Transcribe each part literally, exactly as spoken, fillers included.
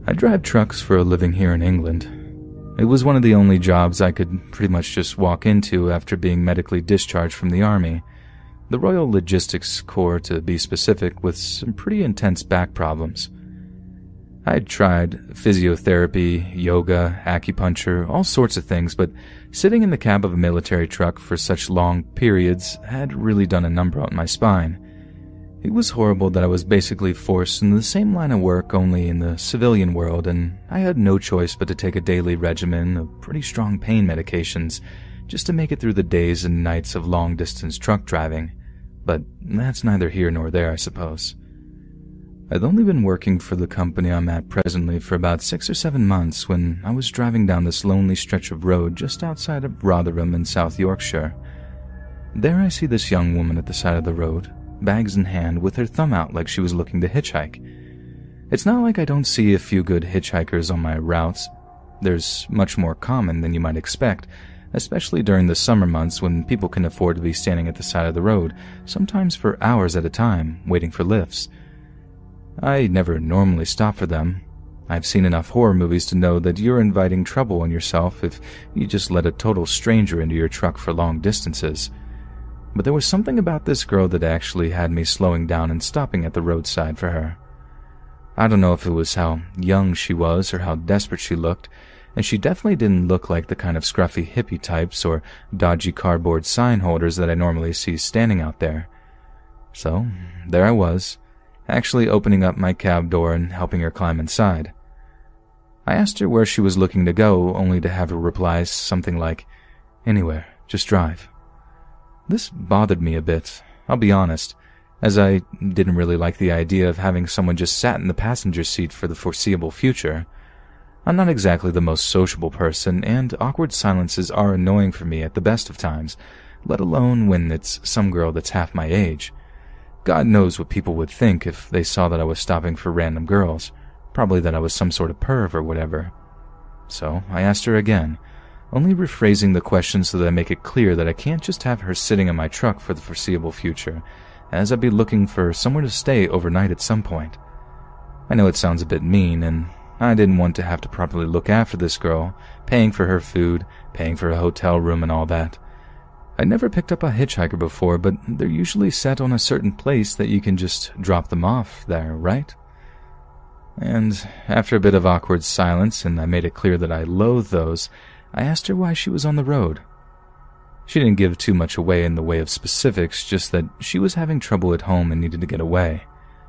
I drive trucks for a living here in England. It was one of the only jobs I could pretty much just walk into after being medically discharged from the Army. The Royal Logistics Corps, to be specific, with some pretty intense back problems. I'd tried physiotherapy, yoga, acupuncture, all sorts of things, but sitting in the cab of a military truck for such long periods had really done a number on my spine. It was horrible that I was basically forced into the same line of work, only in the civilian world, and I had no choice but to take a daily regimen of pretty strong pain medications just to make it through the days and nights of long-distance truck driving. But that's neither here nor there, I suppose. I'd only been working for the company I'm at presently for about six or seven months when I was driving down this lonely stretch of road just outside of Rotherham in South Yorkshire. There I see this young woman at the side of the road, bags in hand, with her thumb out like she was looking to hitchhike. It's not like I don't see a few good hitchhikers on my routes. There's much more common than you might expect, especially during the summer months when people can afford to be standing at the side of the road, sometimes for hours at a time, waiting for lifts. I never normally stop for them. I've seen enough horror movies to know that you're inviting trouble on yourself if you just let a total stranger into your truck for long distances. But there was something about this girl that actually had me slowing down and stopping at the roadside for her. I don't know if it was how young she was or how desperate she looked, and she definitely didn't look like the kind of scruffy hippie types or dodgy cardboard sign holders that I normally see standing out there. So, there I was, actually opening up my cab door and helping her climb inside. I asked her where she was looking to go, only to have her reply something like, "Anywhere, just drive." This bothered me a bit, I'll be honest, as I didn't really like the idea of having someone just sat in the passenger seat for the foreseeable future. I'm not exactly the most sociable person, and awkward silences are annoying for me at the best of times, let alone when it's some girl that's half my age. God knows what people would think if they saw that I was stopping for random girls, probably that I was some sort of perv or whatever. So I asked her again, only rephrasing the question so that I make it clear that I can't just have her sitting in my truck for the foreseeable future, as I'd be looking for somewhere to stay overnight at some point. I know it sounds a bit mean, and I didn't want to have to properly look after this girl, paying for her food, paying for a hotel room and all that. I'd never picked up a hitchhiker before, but they're usually set on a certain place that you can just drop them off there, right? And after a bit of awkward silence, and I made it clear that I loathe those, I asked her why she was on the road. She didn't give too much away in the way of specifics, just that she was having trouble at home and needed to get away.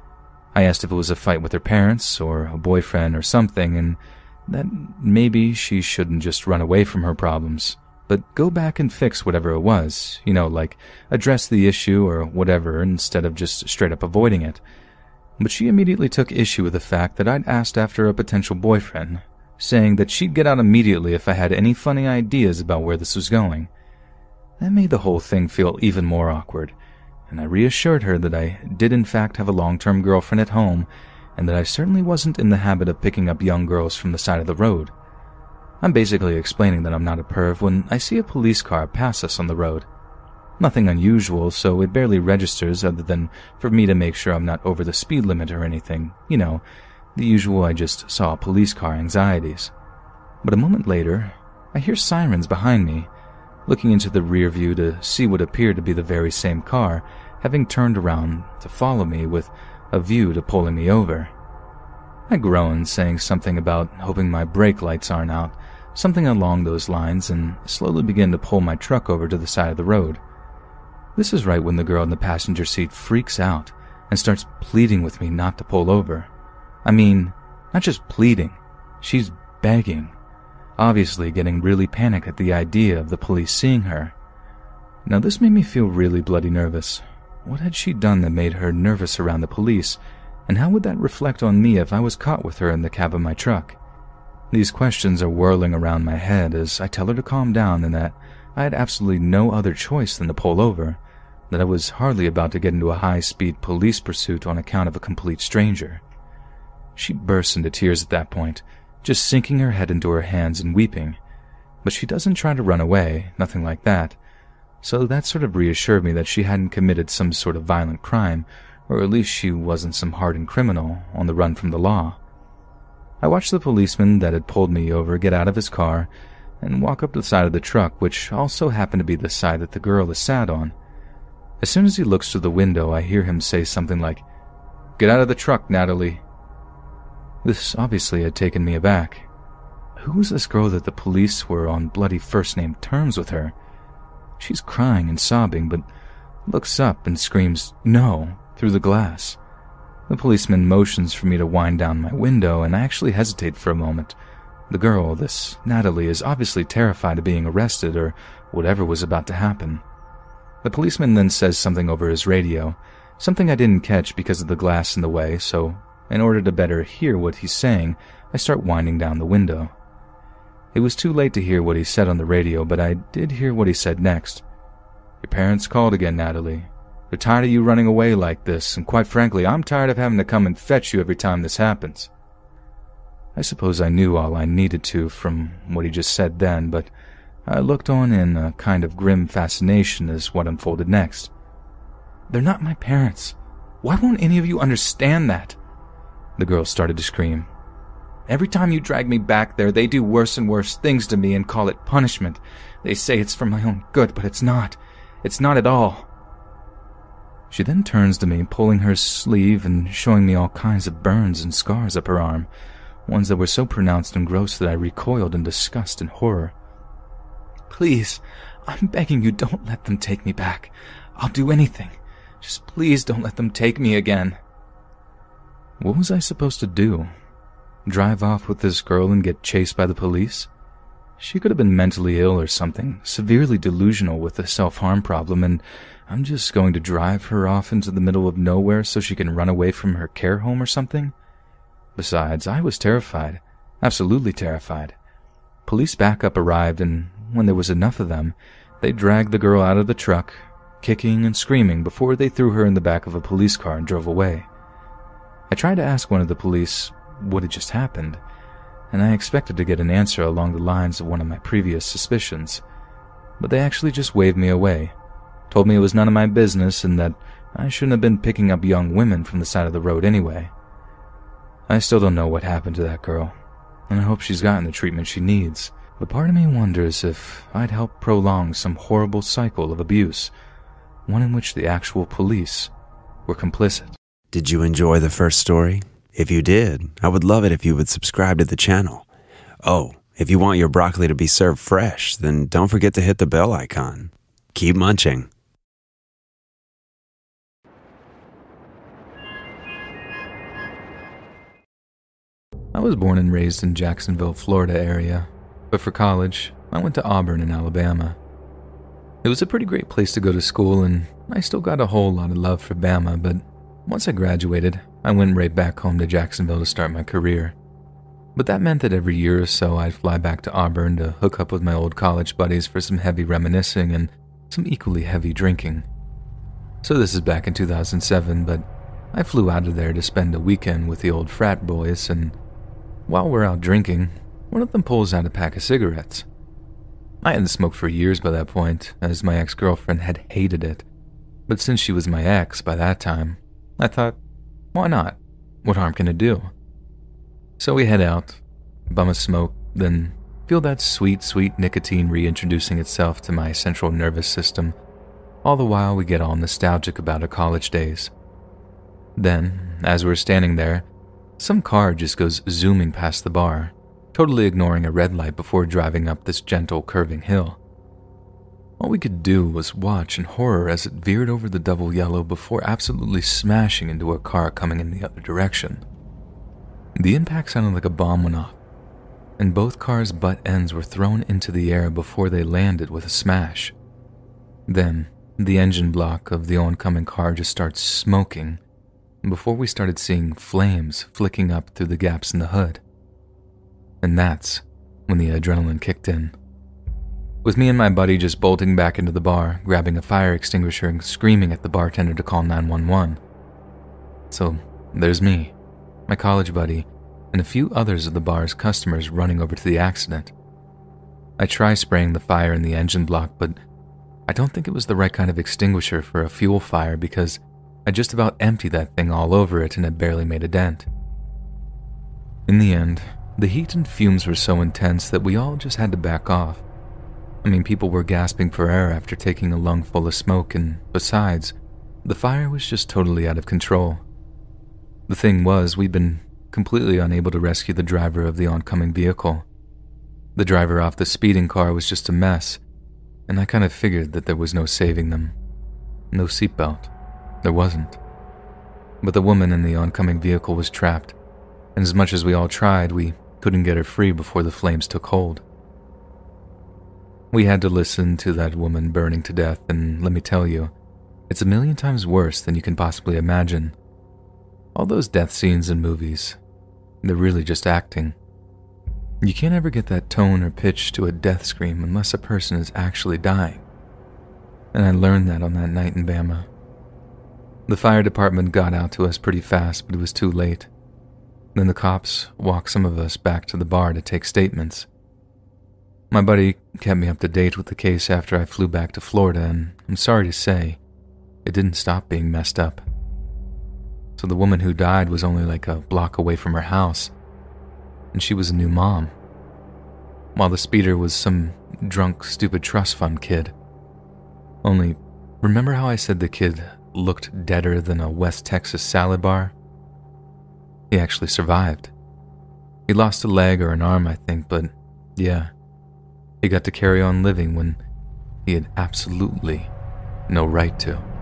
I asked if it was a fight with her parents, or a boyfriend or something, and that maybe she shouldn't just run away from her problems, but go back and fix whatever it was, you know, like address the issue or whatever instead of just straight up avoiding it. But she immediately took issue with the fact that I'd asked after a potential boyfriend, saying that she'd get out immediately if I had any funny ideas about where this was going. That made the whole thing feel even more awkward, and I reassured her that I did in fact have a long-term girlfriend at home, and that I certainly wasn't in the habit of picking up young girls from the side of the road. I'm basically explaining that I'm not a perv when I see a police car pass us on the road. Nothing unusual, so it barely registers other than for me to make sure I'm not over the speed limit or anything, you know, the usual I just saw police car anxieties. But a moment later, I hear sirens behind me, looking into the rear view to see what appeared to be the very same car, having turned around to follow me with a view to pulling me over. I groaned, saying something about hoping my brake lights aren't out, something along those lines, and slowly began to pull my truck over to the side of the road. This is right when the girl in the passenger seat freaks out and starts pleading with me not to pull over. I mean, not just pleading, she's begging, obviously getting really panicked at the idea of the police seeing her. Now this made me feel really bloody nervous. What had she done that made her nervous around the police, and how would that reflect on me if I was caught with her in the cab of my truck? These questions are whirling around my head as I tell her to calm down and that I had absolutely no other choice than to pull over, that I was hardly about to get into a high-speed police pursuit on account of a complete stranger. She bursts into tears at that point, just sinking her head into her hands and weeping, but she doesn't try to run away, nothing like that, so that sort of reassured me that she hadn't committed some sort of violent crime, or at least she wasn't some hardened criminal on the run from the law. I watched the policeman that had pulled me over get out of his car and walk up to the side of the truck, which also happened to be the side that the girl is sat on. As soon as he looks through the window, I hear him say something like, "Get out of the truck, Natalie." This obviously had taken me aback. Who was this girl that the police were on bloody first-name terms with her? She's crying and sobbing, but looks up and screams, "No," through the glass. The policeman motions for me to wind down my window, and I actually hesitate for a moment. The girl, this Natalie, is obviously terrified of being arrested or whatever was about to happen. The policeman then says something over his radio, something I didn't catch because of the glass in the way, so in order to better hear what he's saying, I start winding down the window. It was too late to hear what he said on the radio, but I did hear what he said next. "Your parents called again, Natalie. They're tired of you running away like this, and quite frankly, I'm tired of having to come and fetch you every time this happens." I suppose I knew all I needed to from what he just said then, but I looked on in a kind of grim fascination as what unfolded next. "They're not my parents. Why won't any of you understand that?" The girl started to scream. "Every time you drag me back there, they do worse and worse things to me and call it punishment. They say it's for my own good, but it's not. It's not at all." She then turns to me, pulling her sleeve and showing me all kinds of burns and scars up her arm, ones that were so pronounced and gross that I recoiled in disgust and horror. "Please, I'm begging you, don't let them take me back. I'll do anything. Just please don't let them take me again." What was I supposed to do? Drive off with this girl and get chased by the police? She could have been mentally ill or something, severely delusional with a self-harm problem, and I'm just going to drive her off into the middle of nowhere so she can run away from her care home or something? Besides, I was terrified, absolutely terrified. Police backup arrived, and when there was enough of them, they dragged the girl out of the truck, kicking and screaming before they threw her in the back of a police car and drove away. I tried to ask one of the police what had just happened, and I expected to get an answer along the lines of one of my previous suspicions, but they actually just waved me away, told me it was none of my business and that I shouldn't have been picking up young women from the side of the road anyway. I still don't know what happened to that girl, and I hope she's gotten the treatment she needs, but part of me wonders if I'd help prolong some horrible cycle of abuse, one in which the actual police were complicit. Did you enjoy the first story? If you did, I would love it if you would subscribe to the channel. Oh, if you want your broccoli to be served fresh, then don't forget to hit the bell icon. Keep munching. I was born and raised in Jacksonville, Florida area, but for college, I went to Auburn in Alabama. It was a pretty great place to go to school, and I still got a whole lot of love for Bama, but once I graduated, I went right back home to Jacksonville to start my career. But that meant that every year or so I'd fly back to Auburn to hook up with my old college buddies for some heavy reminiscing and some equally heavy drinking. So this is back in two thousand seven, but I flew out of there to spend a weekend with the old frat boys, and while we're out drinking, one of them pulls out a pack of cigarettes. I hadn't smoked for years by that point, as my ex-girlfriend had hated it, but since she was my ex by that time, I thought, why not? What harm can it do? So we head out, bum a smoke, then feel that sweet, sweet nicotine reintroducing itself to my central nervous system. All the while we get all nostalgic about our college days. Then, as we're standing there, some car just goes zooming past the bar, totally ignoring a red light before driving up this gentle, curving hill. All we could do was watch in horror as it veered over the double yellow before absolutely smashing into a car coming in the other direction. The impact sounded like a bomb went off, and both cars' butt ends were thrown into the air before they landed with a smash. Then, the engine block of the oncoming car just starts smoking, before we started seeing flames flicking up through the gaps in the hood. And that's when the adrenaline kicked in. With me and my buddy just bolting back into the bar, grabbing a fire extinguisher and screaming at the bartender to call nine one one. So, there's me, my college buddy, and a few others of the bar's customers running over to the accident. I try spraying the fire in the engine block, but I don't think it was the right kind of extinguisher for a fuel fire because I just about emptied that thing all over it and it barely made a dent. In the end, the heat and fumes were so intense that we all just had to back off. I mean, people were gasping for air after taking a lung full of smoke, and besides, the fire was just totally out of control. The thing was, we'd been completely unable to rescue the driver of the oncoming vehicle. The driver off the speeding car was just a mess, and I kind of figured that there was no saving them. No seatbelt. There wasn't. But the woman in the oncoming vehicle was trapped, and as much as we all tried, we couldn't get her free before the flames took hold. We had to listen to that woman burning to death, and let me tell you, it's a million times worse than you can possibly imagine. All those death scenes in movies, they're really just acting. You can't ever get that tone or pitch to a death scream unless a person is actually dying. And I learned that on that night in Bama. The fire department got out to us pretty fast, but it was too late. Then the cops walked some of us back to the bar to take statements. My buddy kept me up to date with the case after I flew back to Florida, and I'm sorry to say, it didn't stop being messed up. So the woman who died was only like a block away from her house, and she was a new mom, while the speeder was some drunk, stupid trust fund kid. Only, remember how I said the kid looked deader than a West Texas salad bar? He actually survived. He lost a leg or an arm, I think, but yeah, he got to carry on living when he had absolutely no right to.